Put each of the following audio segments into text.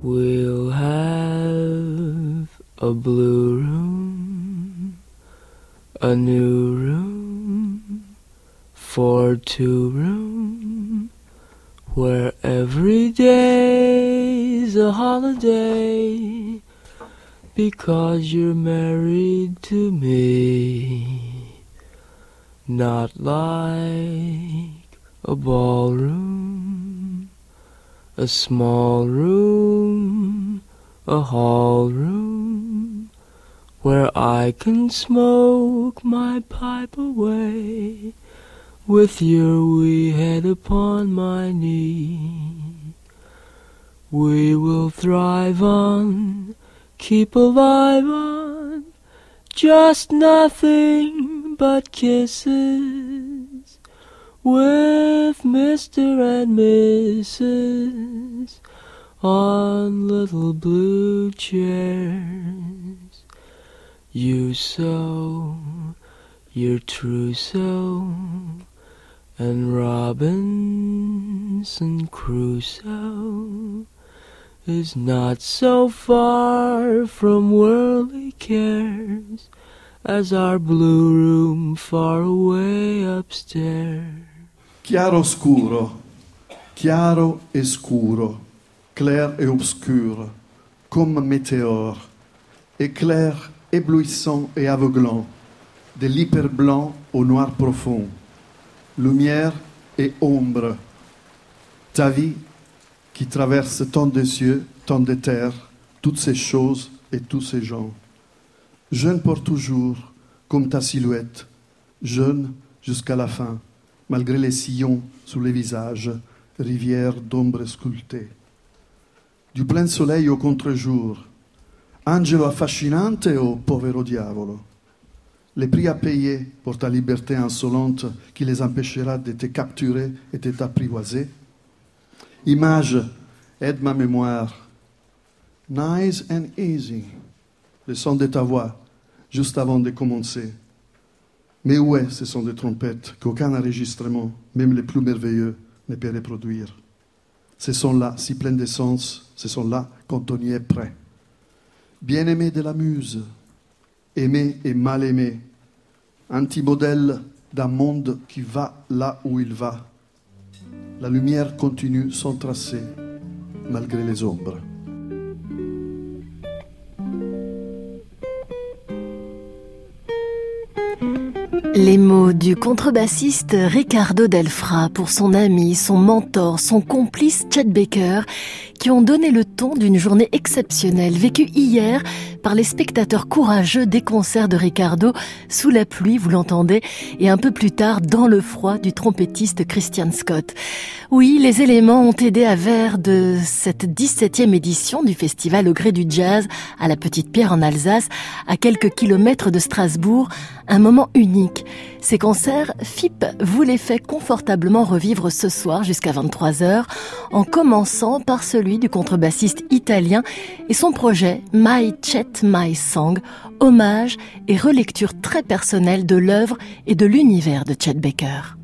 We'll have a blue room, a new room for two room, where every day's a holiday, because you're married to me. Not like a ballroom, a small room, a hall room, where I can smoke my pipe away, with your wee head upon my knee. We will thrive on, keep alive on, just nothing but kisses, with Mr. and Mrs. on little blue chairs. You sew your trousseau, and Robinson Crusoe is not so far from worldly cares as our blue room far away upstairs. Chiaro scuro, chiaro e scuro, clair et obscur, comme météore, éclair éblouissant et aveuglant, de l'hyper blanc au noir profond, lumière et ombre. Ta vie qui traverse tant de cieux, tant de terres, toutes ces choses et tous ces gens. Jeune pour toujours, comme ta silhouette, jeune jusqu'à la fin, malgré les sillons sous les visages, rivière d'ombre sculptée. Du plein soleil au contre-jour, angelo affascinante o povero diavolo. Les prix à payer pour ta liberté insolente qui les empêchera de te capturer et de t'apprivoiser. Image, aide ma mémoire. Nice and easy. Le son de ta voix, juste avant de commencer. Mais où est ce son de trompette qu'aucun enregistrement, même le plus merveilleux, ne peut reproduire? Ce son-là, si plein de sens, ce son-là quand on y est prêt. Bien-aimé de la muse, aimé et mal aimé, anti-modèle d'un monde qui va là où il va. La lumière continue son tracé, malgré les ombres. Les mots du contrebassiste Ricardo Delfra pour son ami, son mentor, son complice Chet Baker, qui ont donné le ton d'une journée exceptionnelle vécue hier par les spectateurs courageux des concerts de Ricardo, sous la pluie, vous l'entendez, et un peu plus tard dans le froid du trompettiste Christian Scott. Oui, les éléments ont aidé à faire de cette 17e édition du festival au gré du jazz à la Petite Pierre en Alsace, à quelques kilomètres de Strasbourg, un moment unique. Ces concerts, FIP vous les fait confortablement revivre ce soir jusqu'à 23h, en commençant par celui du contrebassiste italien et son projet My Chet, My Song, hommage et relecture très personnelle de l'œuvre et de l'univers de Chet Baker.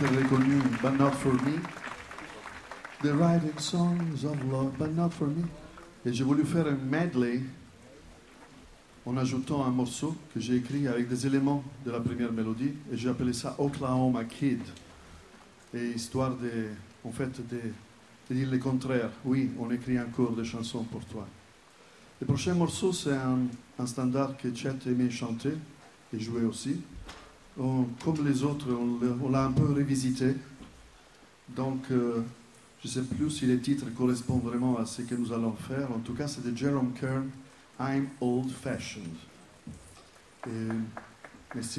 peut-être reconnu But Not For Me. The writing songs of love, but not for me. Et j'ai voulu faire un medley en ajoutant un morceau que j'ai écrit avec des éléments de la première mélodie, et j'ai appelé ça Oklahoma Kid. Et histoire de dire le contraire. Oui, on écrit encore des chansons pour toi. Le prochain morceau, c'est un standard que Chet aimait chanter et jouer aussi. Comme les autres, on l'a un peu revisité. Donc, je ne sais plus si les titres correspondent vraiment à ce que nous allons faire. En tout cas, c'est de Jerome Kern, I'm Old Fashioned. Merci.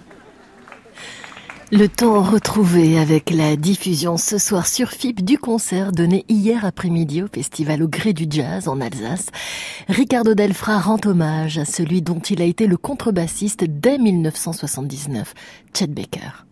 Le temps retrouvé avec la diffusion ce soir sur FIP du concert donné hier après-midi au Festival au Gré du Jazz en Alsace. Ricardo Delfra rend hommage à celui dont il a été le contrebassiste dès 1979, Chet Baker.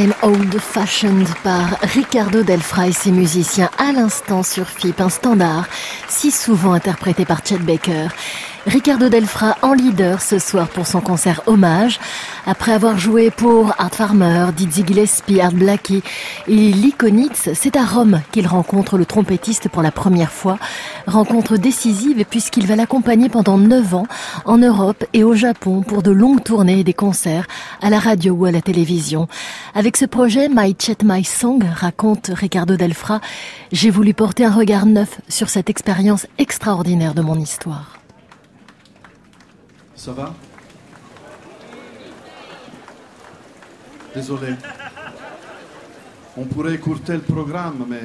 I'm Old Fashioned par Ricardo Delfra et ses musiciens à l'instant sur FIP, un standard si souvent interprété par Chet Baker. Ricardo Delfra en leader ce soir pour son concert hommage. Après avoir joué pour Art Farmer, Dizzy Gillespie, Art Blakey et Lee Konitz, c'est à Rome qu'il rencontre le trompettiste pour la première fois. Rencontre décisive puisqu'il va l'accompagner pendant 9 ans en Europe et au Japon pour de longues tournées et des concerts à la radio ou à la télévision. Avec ce projet, My Chet My Song, raconte Ricardo Delfra, j'ai voulu porter un regard neuf sur cette expérience extraordinaire de mon histoire. Ça va? Désolé. On pourrait écourter le programme, mais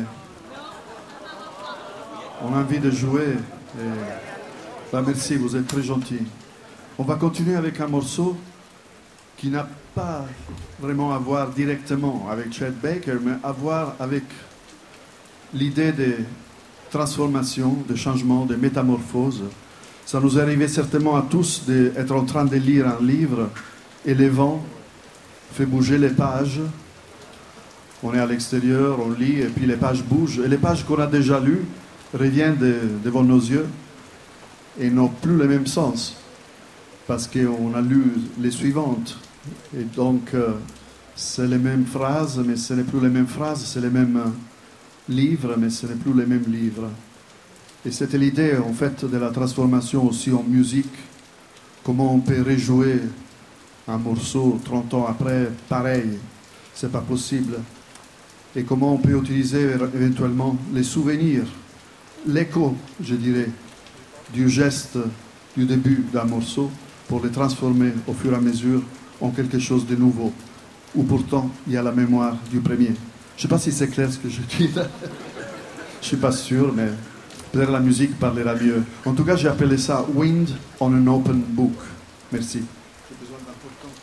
on a envie de jouer. Merci, vous êtes très gentil. On va continuer avec un morceau qui n'a pas vraiment à voir directement avec Chet Baker, mais à voir avec l'idée des transformations, des changements, des métamorphoses. Ça nous est arrivé certainement à tous d'être en train de lire un livre et le vent fait bouger les pages. On est à l'extérieur, on lit et puis les pages bougent. Et les pages qu'on a déjà lues reviennent devant nos yeux et n'ont plus le même sens parce qu'on a lu les suivantes. Et donc, c'est les mêmes phrases, mais ce n'est plus les mêmes phrases, c'est les mêmes livres, mais ce n'est plus les mêmes livres. Et c'était l'idée, en fait, de la transformation aussi en musique. Comment on peut rejouer un morceau 30 ans après, pareil, c'est pas possible. Et comment on peut utiliser éventuellement les souvenirs, l'écho, je dirais, du geste du début d'un morceau pour les transformer au fur et à mesure en quelque chose de nouveau, où pourtant il y a la mémoire du premier. Je ne sais pas si c'est clair ce que je dis là. Je ne suis pas sûr, mais peut-être la musique parlera mieux. En tout cas, j'ai appelé ça Wind on an Open Book. Merci. J'ai besoin d'un peu de temps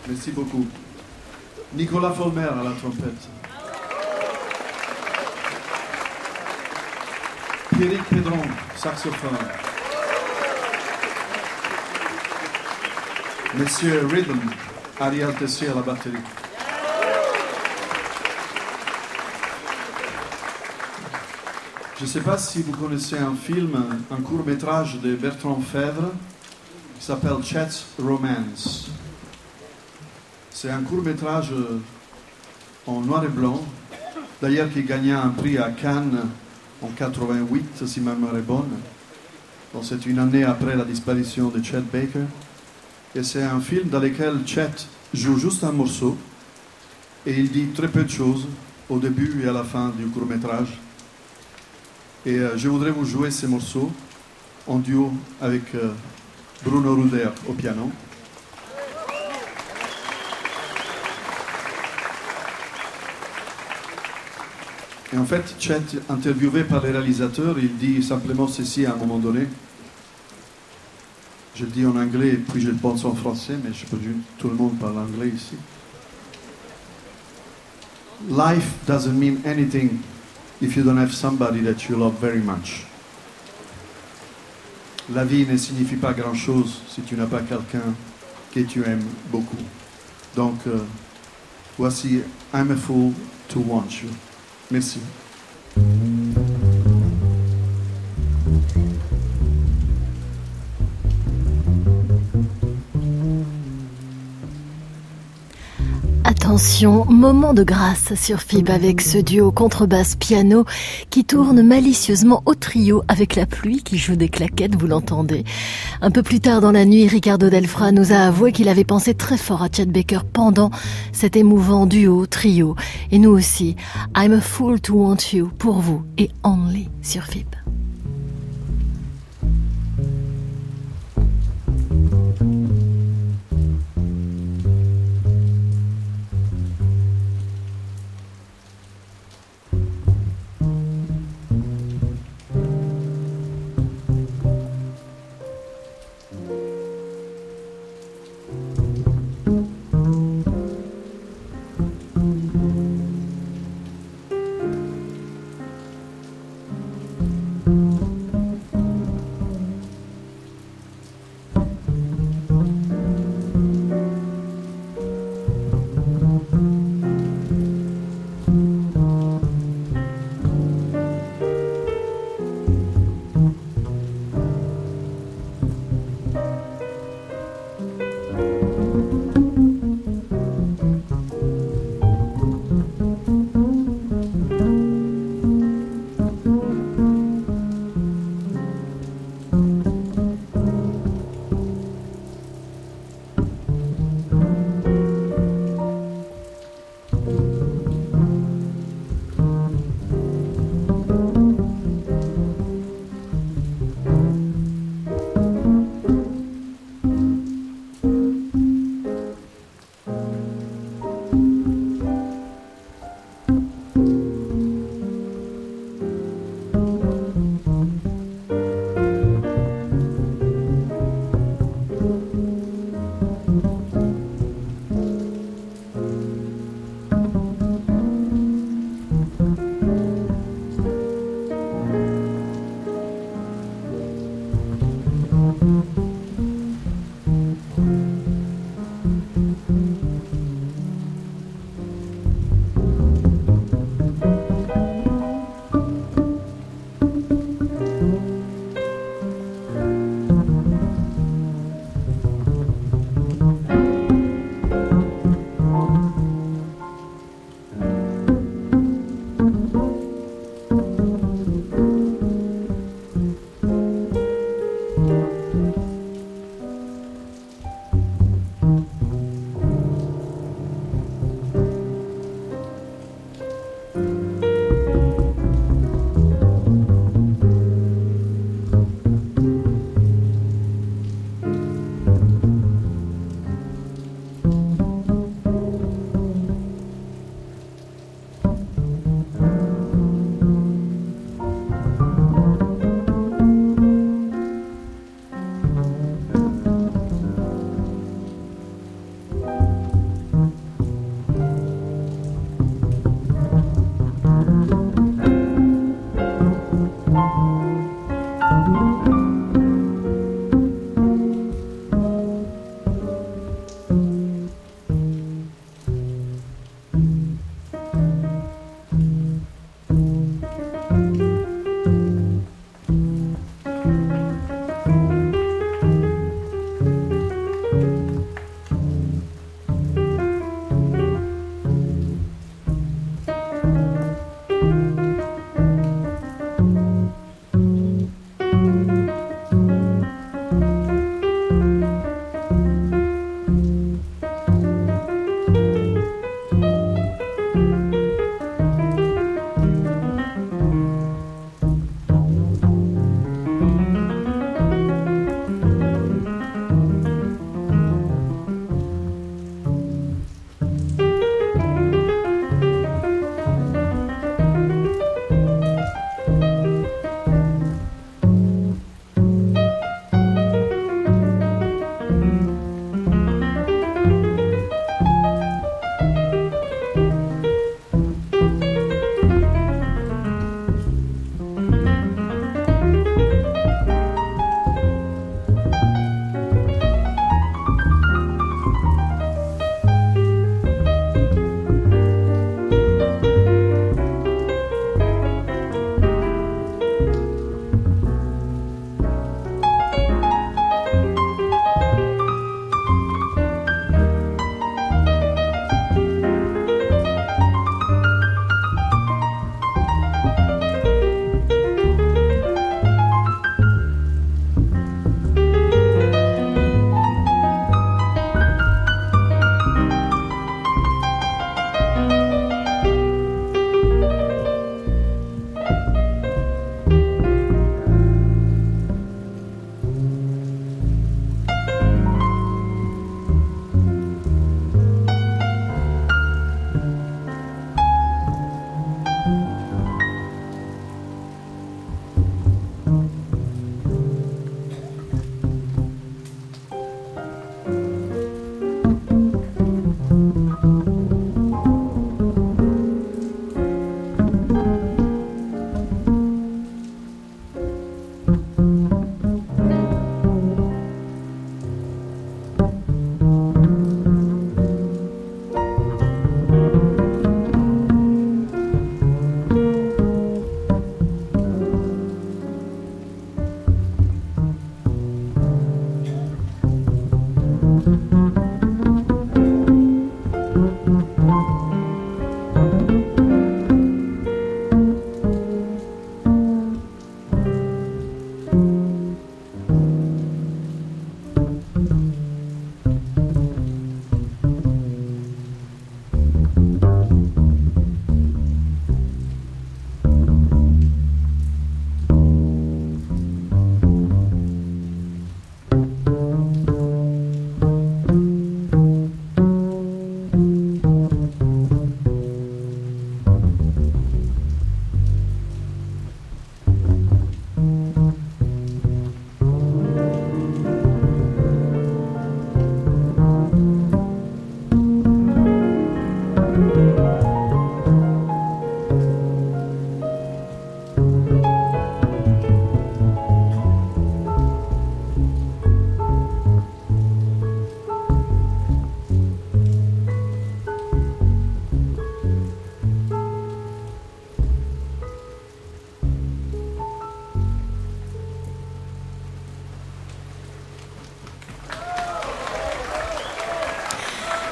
Merci beaucoup. Nicolas Folmer à la trompette. Pierrick Pedron, saxophone. Monsieur Rhythm, Ariel Tessier à la batterie. Je ne sais pas si vous connaissez un film, un court-métrage de Bertrand Fèvre qui s'appelle Chet's Romance. C'est un court-métrage en noir et blanc, d'ailleurs qui gagna un prix à Cannes en 88, si ma mémoire est bonne. Donc c'est une année après la disparition de Chet Baker. Et c'est un film dans lequel Chet joue juste un morceau et il dit très peu de choses au début et à la fin du court-métrage. Et je voudrais vous jouer ces morceaux en duo avec Bruno Ruder au piano. Et en fait, Chet, interviewé par les réalisateurs, il dit simplement ceci à un moment donné. Je le dis en anglais et puis je le pense en français, mais je peux dire tout le monde parle anglais ici. Life doesn't mean anything if you don't have somebody that you love very much. La vie ne signifie pas grand-chose si tu n'as pas quelqu'un que tu aimes beaucoup. Donc, voici I'm a Fool to Want You. Merci. Attention, moment de grâce sur FIB avec ce duo contrebasse-piano qui tourne malicieusement au trio avec la pluie qui joue des claquettes, vous l'entendez. Un peu plus tard dans la nuit, Ricardo Delfra nous a avoué qu'il avait pensé très fort à Chet Baker pendant cet émouvant duo, trio. Et nous aussi, I'm a Fool to Want You pour vous et Only sur FIB.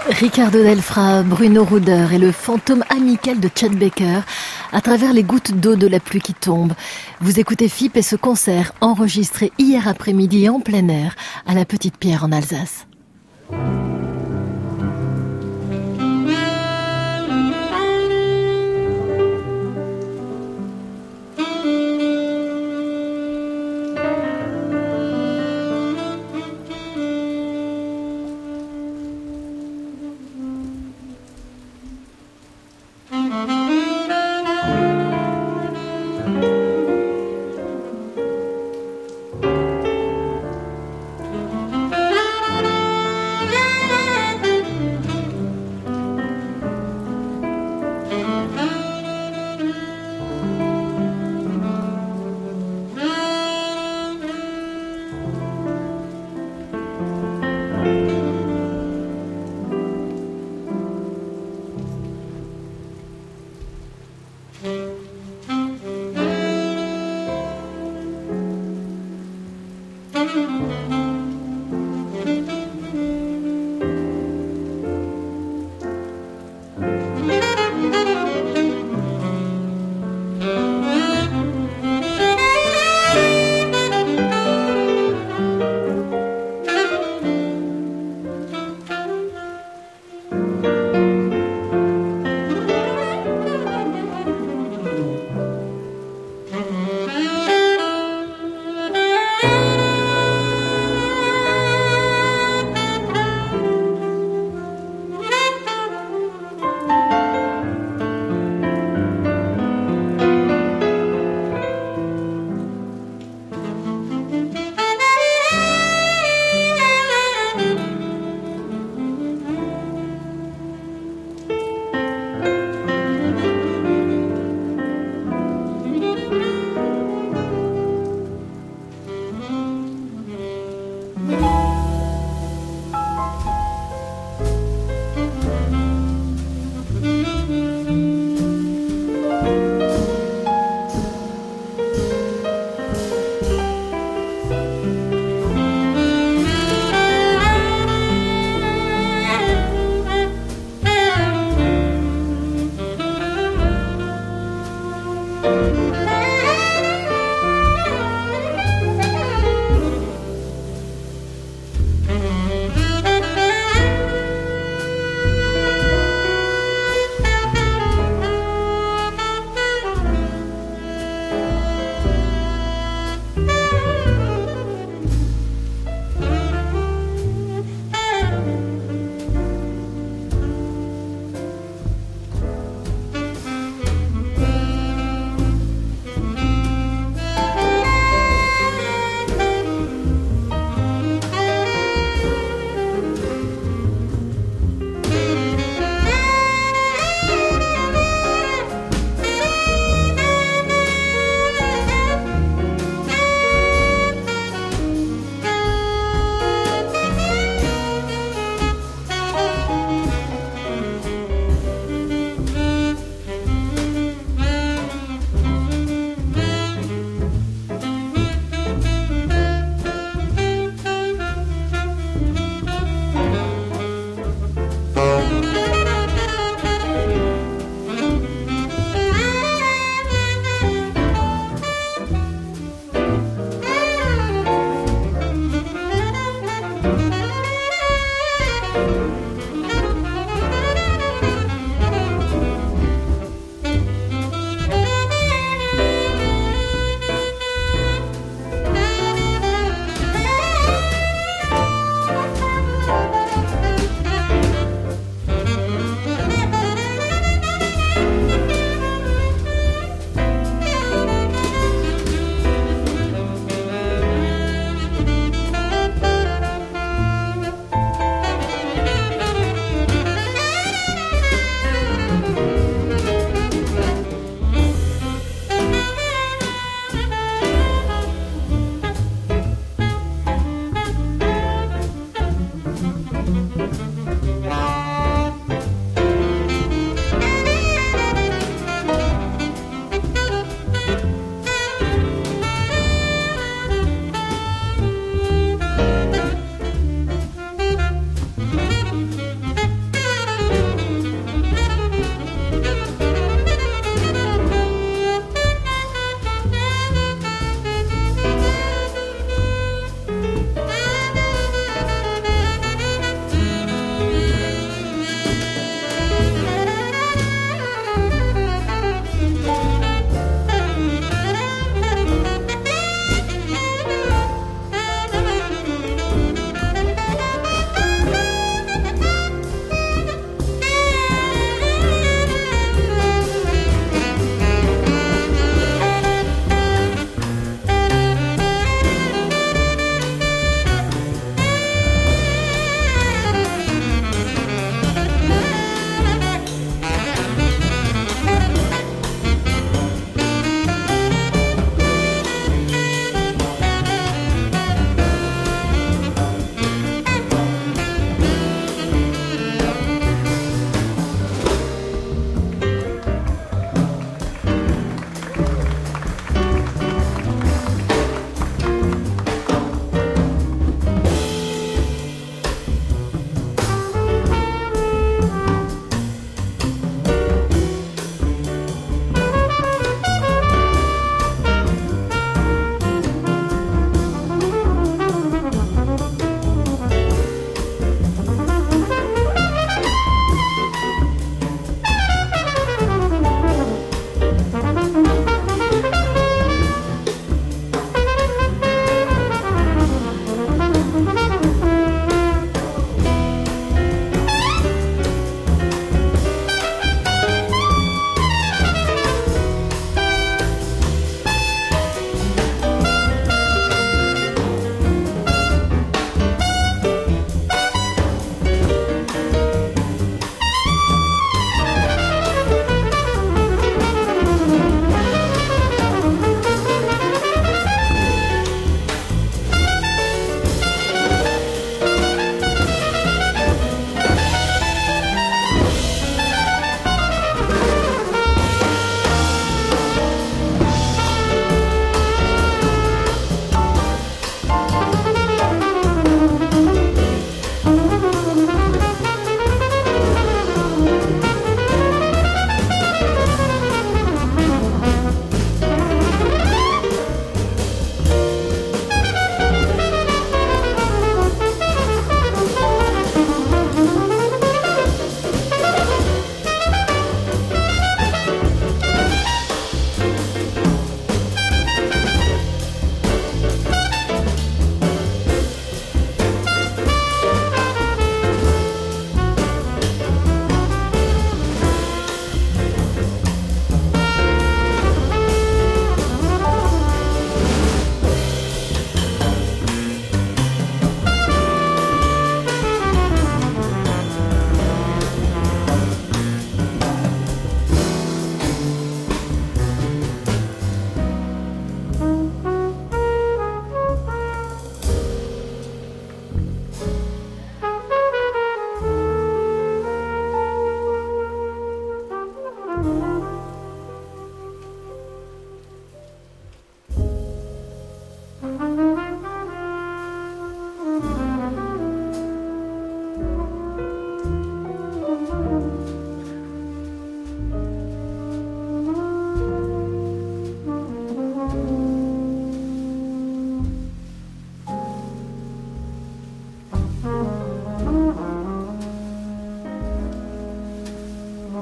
Ricardo Delfra, Bruno Ruder et le fantôme amical de Chet Baker à travers les gouttes d'eau de la pluie qui tombe. Vous écoutez FIP et ce concert enregistré hier après-midi en plein air à la Petite Pierre en Alsace. Yeah.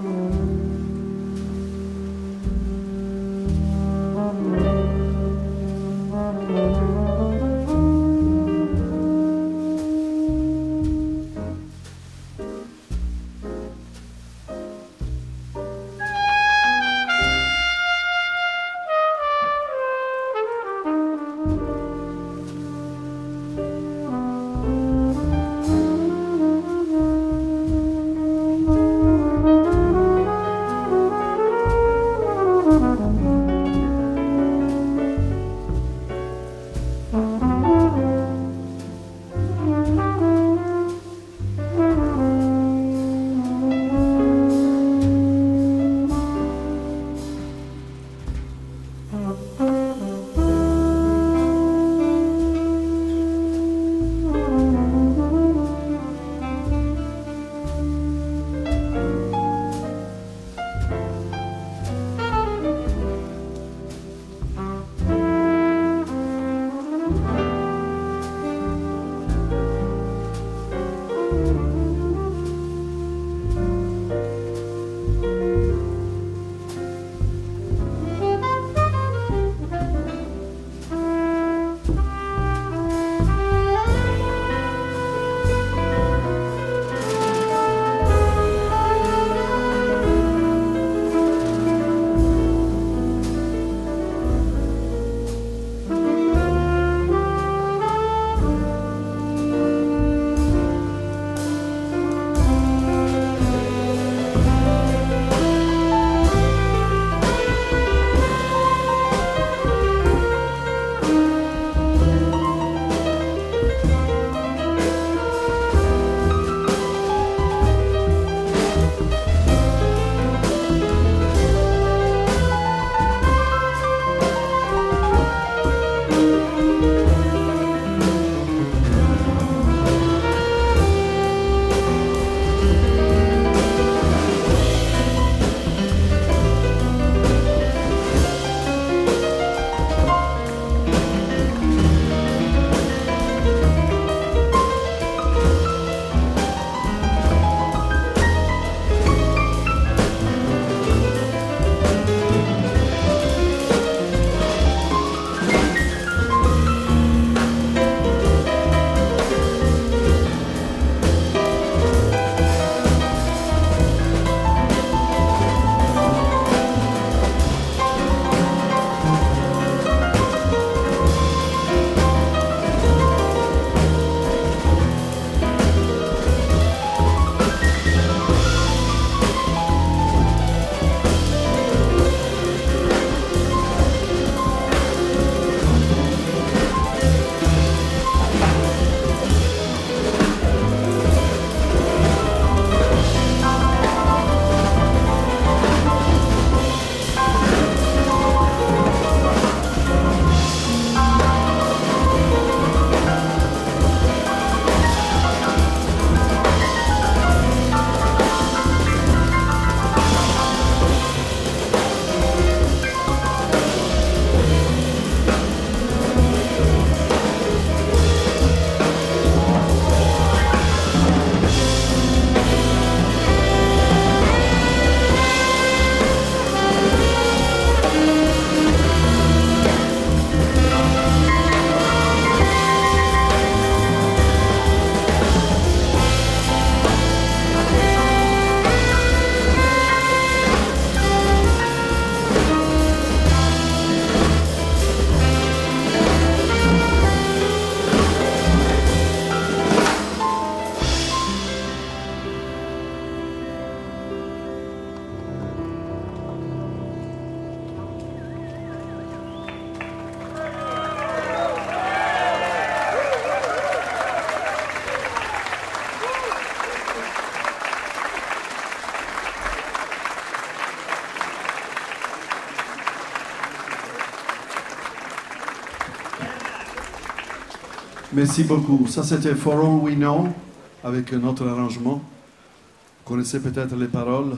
Merci beaucoup. Ça, c'était For All We Know, avec un autre arrangement. Vous connaissez peut-être les paroles.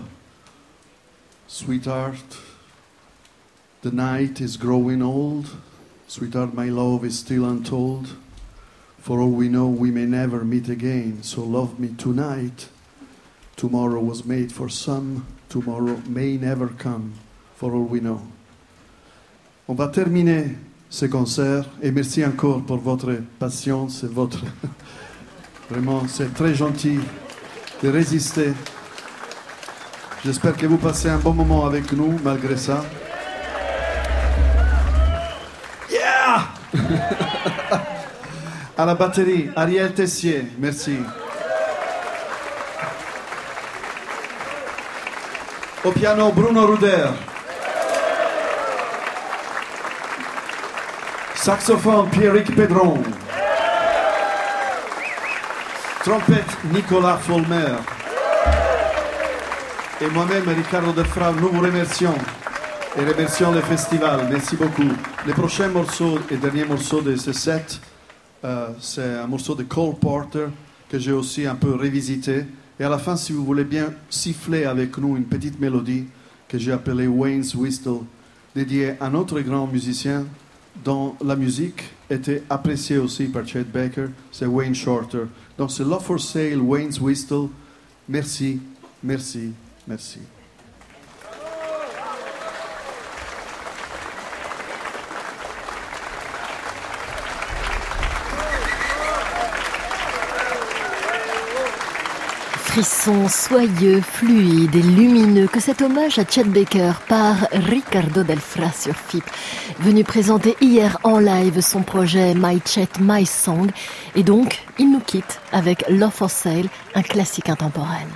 Sweetheart, the night is growing old. Sweetheart, my love is still untold. For all we know, we may never meet again. So love me tonight. Tomorrow was made for some Tomorrow may never come, for all we know. On va terminer ce concert et merci encore pour votre patience et votre... Vraiment, c'est très gentil de résister. J'espère que vous passez un bon moment avec nous, malgré ça. Yeah! À la batterie, Ariel Tessier, merci. Au piano, Bruno Ruder. Saxophone, Pierrick Pedron. Trompette, Nicolas Folmer. Et moi-même, Ricardo Delfra, nous vous remercions. Et remercions le festival. Merci beaucoup. Le prochain morceau et dernier morceau de ce set, c'est un morceau de Cole Porter que j'ai aussi un peu revisité. Et à la fin, si vous voulez bien siffler avec nous une petite mélodie que j'ai appelée Wayne's Whistle, dédiée à notre grand musicien dont la musique était appréciée aussi par Chet Baker, c'est Wayne Shorter. Donc c'est Love for Sale, Wayne's Whistle. Merci, merci, merci. Frisson soyeux, fluide et lumineux que cet hommage à Chet Baker par Ricardo Delfra sur FIP, venu présenter hier en live son projet My Chet, My Song. Et donc, il nous quitte avec Love for Sale, un classique intemporel.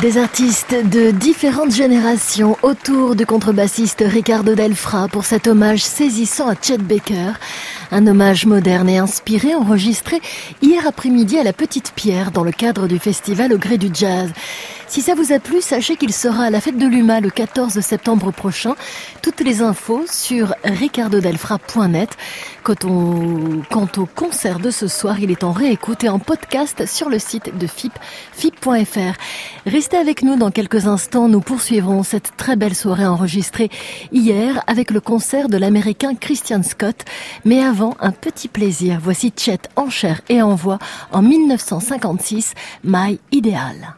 Des artistes de différentes générations autour du contrebassiste Ricardo Delfra pour cet hommage saisissant à Chet Baker. Un hommage moderne et inspiré enregistré hier après-midi à la Petite Pierre dans le cadre du festival Au Gré du Jazz. Si ça vous a plu, sachez qu'il sera à la fête de l'UMA le 14 septembre prochain. Toutes les infos sur ricardodelfra.net. Quant au concert de ce soir, il est en réécoute et en podcast sur le site de FIP, FIP.fr. Restez avec nous dans quelques instants, nous poursuivrons cette très belle soirée enregistrée hier avec le concert de l'américain Christian Scott. Mais avant, un petit plaisir. Voici Chet en chair et en voix en 1956, My Ideal.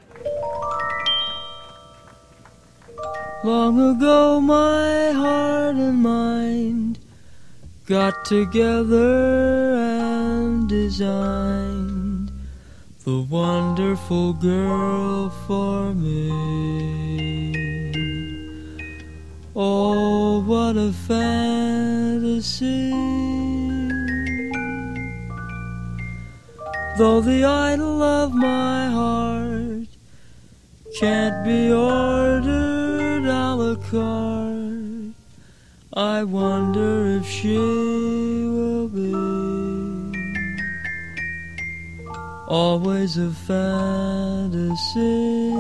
Long ago my heart and mind got together and designed the wonderful girl for me. Oh, what a fantasy. Though the idol of my heart can't be ordered a la carte, I wonder if she will be always a fantasy.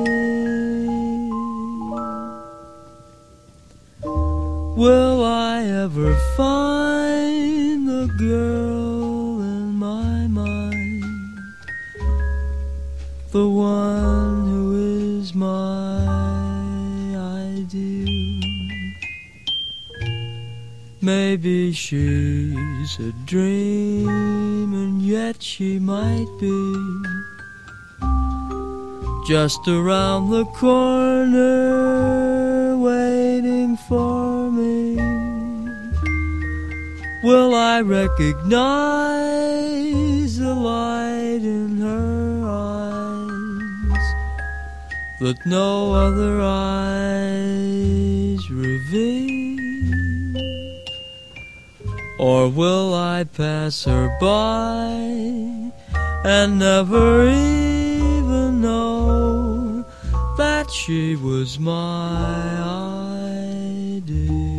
Will I ever find the girl in my mind, the one who is my ideal? Maybe she's a dream, and yet she might be just around the corner waiting for me. Will I recognize the light in her eyes that no other eyes reveal? Or will I pass her by and never even know that she was my ideal?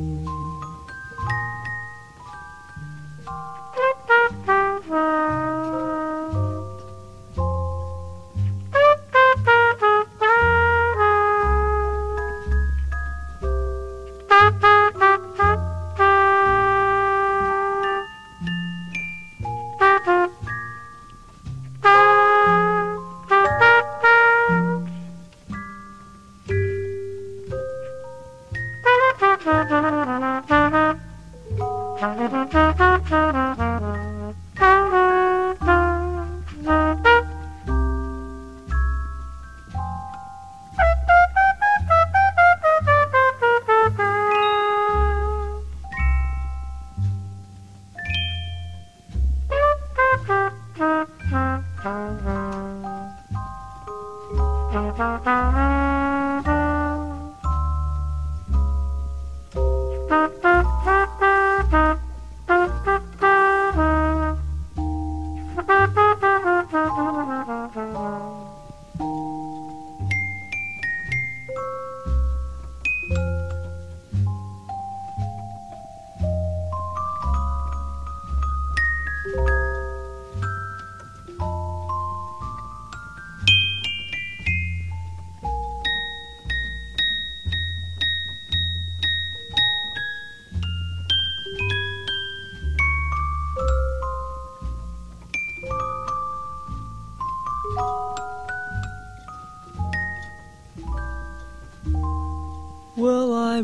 Will I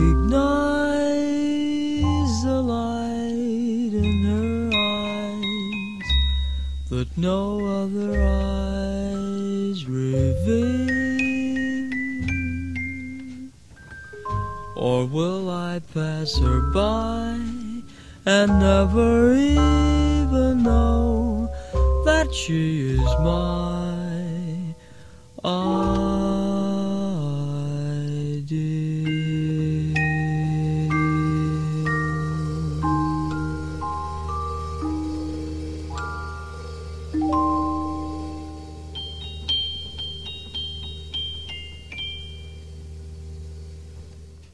recognize the light in her eyes that no other eyes reveal? Or will I pass her by and never even know that she is my ideal?